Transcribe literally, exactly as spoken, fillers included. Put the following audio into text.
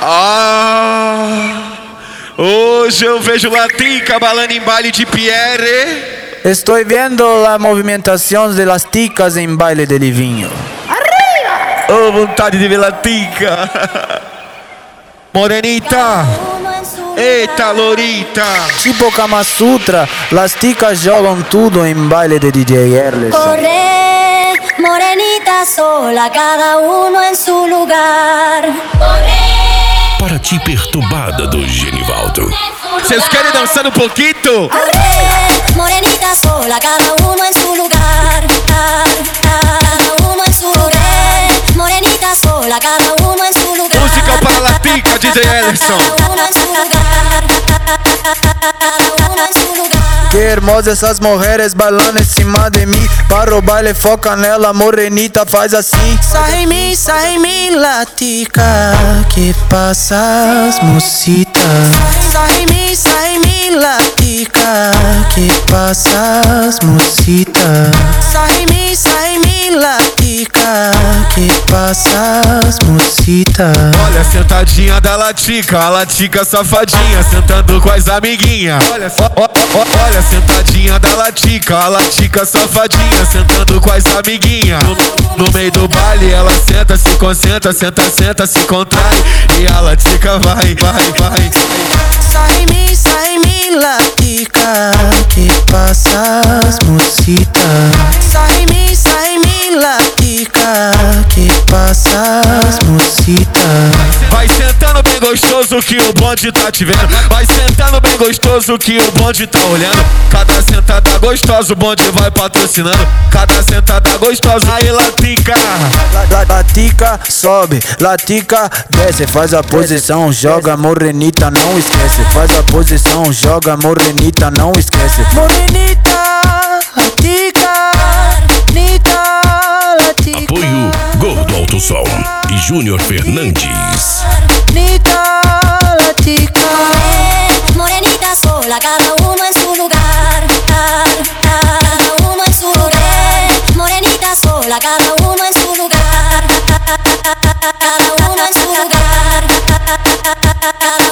Ah, hoje eu vejo Latica balando em baile de Pierre. Estoy viendo la movimentación de las ticas en baile de Livinho. Arriba! Oh, vontade de ver Latica. Morenita. Eita, Lorita. Tipo Kama Sutra, las ticas jogam tudo em baile de D J Erlerson. Corre, morenita sola, cada uno en su lugar. Corre. Para ti perturbada do Genivaldo. Vocês querem dançar um pouquinho? Corre, morenita sola, cada uno en su lugar. Cada uno en su lugar. Morenita sola, cada uno en su lugar. Música para Latica, D J Erlerson. Cada uno en su lugar. Cada uno en su lugar. Que hermosas essas mulheres bailando em cima de mim. Para o baile, foca nela, morenita, faz assim. Sai em mim, sai em mim, Latica. Que passas, mocita. Sai em mim, sai em mim, Latica. Que passas, mocita. Sai em mim, sai em mim, Latica. Que passas, mocita. Olha a sentadinha da Latica, a Latica safadinha, sentando com as amiguinhas. Olha, ó, ó, ó, olha a sentadinha da Latica, a Latica safadinha, sentando com as amiguinhas. No, no meio do baile ela senta, se concentra, senta, senta, se contrai. E a Latica vai, vai, vai. Sai em mim, sai em mim, Latica. Que passas, mocita. Sai em mim, sai em mim, Latica. Que passas, mocita. Vai sentando bem gostoso que o bonde tá te vendo. Vai sentando bem gostoso que o bonde tá olhando. Cada sentada gostosa o bonde vai patrocinando. Cada sentada gostosa, aí Latica. Latica sobe, Latica desce. Faz a posição, joga morenita, não esquece. Faz a posição, joga morenita, não esquece. Morenita, Latica, Latica, Latica. Apoio Gordo Alto Som e Júnior Fernandes. Latica, Latica. Morenita sola, cada uno en su lugar. Cada uno en su lugar. Morenita sola, cada uno en su lugar. Cada uno en su lugar.